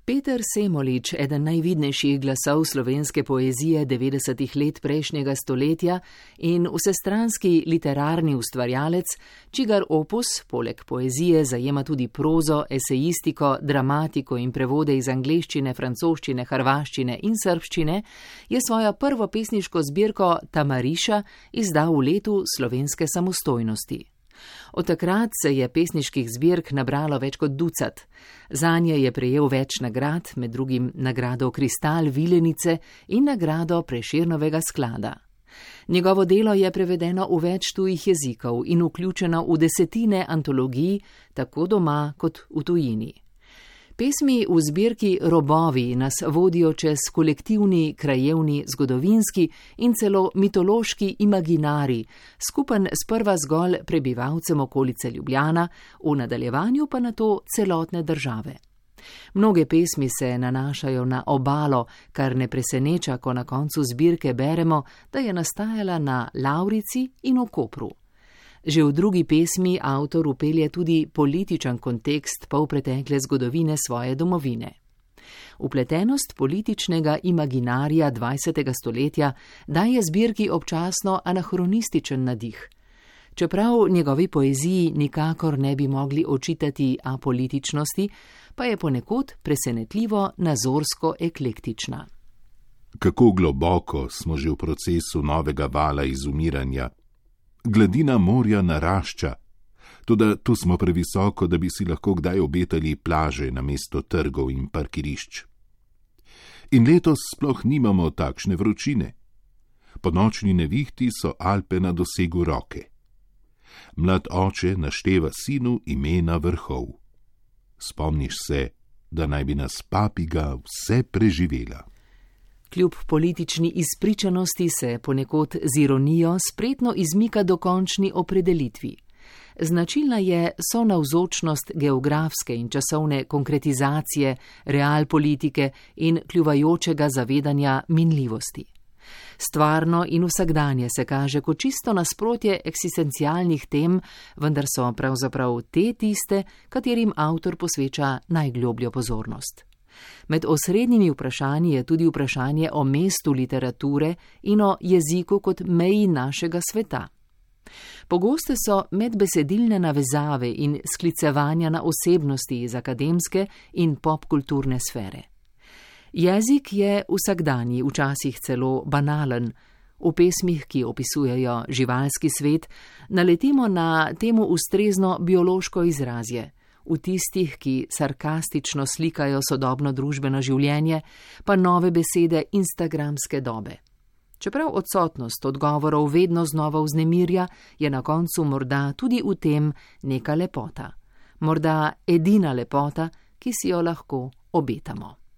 Peter Semolič, eden najvidnejših glasov slovenske poezije 90. let prejšnjega stoletja in vsestranski literarni ustvarjalec, čigar opus poleg poezije zajema tudi prozo, esejistiko, dramatiko in prevode iz angleščine, francoščine, hrvaščine in srbščine, je svojo prvo pesniško zbirko Tamariša izdal v letu slovenske samostojnosti. Od takrat se je pesniških zbirk nabralo več kot ducat. Zanje je prejel več nagrad, med drugim nagrado Kristal Vilenice in nagrado Prešernovega sklada. Njegovo delo je prevedeno v več tujih jezikov in vključeno v desetine antologij, tako doma kot v tujini. Pesmi v zbirki Robovi nas vodijo čez kolektivni, krajevni, zgodovinski in celo mitološki imaginarij, skupen sprva zgolj prebivalcem okolice Ljubljana, v nadaljevanju pa na to celotne države. Mnoge pesmi se nanašajo na obalo, kar ne preseneča, ko na koncu zbirke beremo, da je nastajala na Lavrici in v Kopru. Že v drugi pesmi avtor vpelje tudi političen kontekst polpretekle zgodovine svoje domovine. Vpletenost političnega imaginarija 20. stoletja daje zbirki občasno anahronističen nadih. Čeprav njegovi poeziji nikakor ne bi mogli očitati apolitičnosti, pa je ponekod presenetljivo nazorsko eklektična. Kako globoko smo že v procesu novega vala izumiranja. Gladina morja narašča, toda tu smo previsoko, da bi si lahko kdaj obetali plaže namesto trgov in parkirišč. In letos sploh nimamo takšne vročine. Po nočni nevihti so Alpe na dosegu roke. Mlad oče našteva sinu imena vrhov. Spomniš se, da naj bi nas papiga vse preživela. Kljub politični izpričanosti se ponekod z ironijo spretno izmika dokončni opredelitvi. Značilna je sonavzočnost geografske in časovne konkretizacije, realpolitike in kljuvajočega zavedanja minljivosti. Stvarno in vsakdanje se kaže kot čisto nasprotje eksistencialnih tem, vendar so pravzaprav te tiste, katerim avtor posveča najglobljo pozornost. Med osrednjimi vprašanji je tudi vprašanje o mestu literature in o jeziku kot meji našega sveta. Pogoste so medbesedilne navezave in sklicevanja na osebnosti iz akademske in popkulturne sfere. Jezik je vsakdanji, včasih celo banalen. V pesmih, ki opisujejo živalski svet, naletimo na temu ustrezno biološko izrazje. V tistih, ki sarkastično slikajo sodobno družbeno življenje, pa nove besede instagramske dobe. Čeprav odsotnost odgovorov vedno znova vznemirja, je na koncu morda tudi v tem neka lepota. Morda edina lepota, ki si jo lahko obetamo.